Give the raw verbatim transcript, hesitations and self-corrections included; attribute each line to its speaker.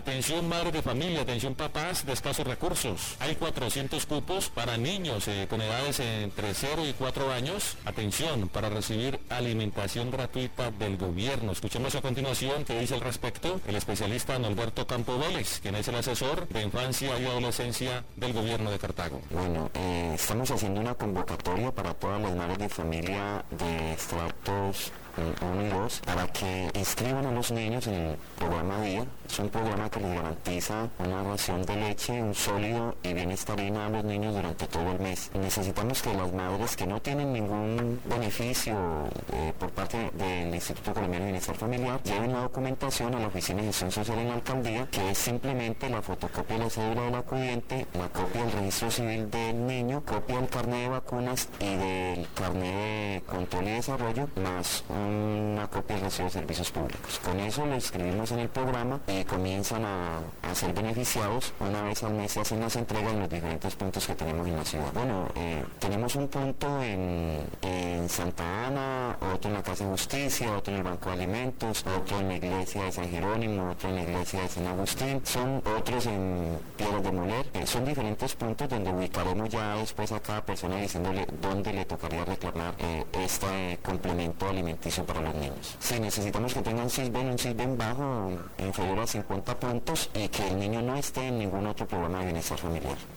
Speaker 1: Atención madres de familia, atención papás de escasos recursos. Hay cuatrocientos cupos para niños eh, con edades entre cero y cuatro años. Atención, para recibir alimentación gratuita del gobierno. Escuchemos a continuación qué dice al respecto el especialista Norberto Campo Vélez, quien es el asesor de infancia y adolescencia del gobierno de Cartago.
Speaker 2: Bueno, eh, estamos haciendo una convocatoria para todas las madres de familia de estratos uno y dos para que inscriban a los niños en el programa DIA. Es un programa que les garantiza una ración de leche, un sólido y bienestarina a los niños durante todo el mes. Necesitamos que las madres que no tienen ningún beneficio eh, por parte del Instituto Colombiano de Bienestar Familiar lleven la documentación a la Oficina de Gestión Social en la Alcaldía, que es simplemente la fotocopia de la cédula del acudiente, la copia del registro civil del niño, copia del carnet de vacunas y del carnet de control y desarrollo, más una copia del recibo de servicios públicos. Con eso lo inscribimos en el programa y comienzan a, a ser beneficiados. Una vez al mes se hacen las entregas en los diferentes puntos que tenemos en la ciudad. Bueno, eh, tenemos un punto en, en Santa Ana, otro en la Casa de Justicia, otro en el Banco de Alimentos, otro en la iglesia de San Jerónimo, otro en la iglesia de San Agustín, son otros en Piedras de Moler. Eh, son diferentes puntos donde ubicaremos ya después a cada persona diciéndole dónde le tocaría reclamar eh, este complemento alimenticio para los niños. Sí, necesitamos que tengan SISBEN, un SISBEN bajo, inferior a cincuenta puntos, y que el niño no esté en ningún otro programa de bienestar familiar.